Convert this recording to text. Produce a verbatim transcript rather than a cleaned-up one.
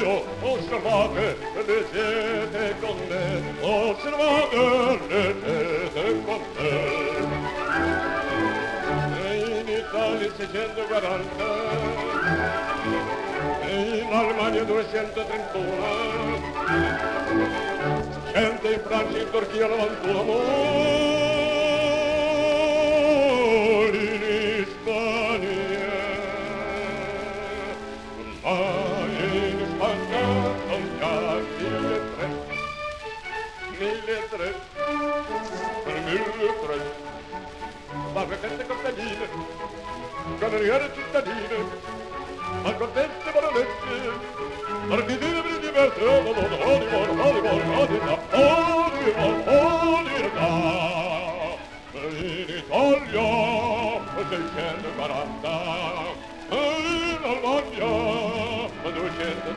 io, osservate, leggete con me, osservate, leggete con me. E in Italia seicentoquaranta, e in Almania duecentotrentuno, cento in Francia, in Turchia novantuno, mori in Spagna. Ma in Spagna son già mille tre, mille tre, mille tre. Ma queste contadine, cameriere cittadine, ma conteste baronesse, marchesine per diverse, oh, oh, oh, oh, oh, oh, oh, oh, in Italia seicentoquaranta, in Almania duecentotrentuno,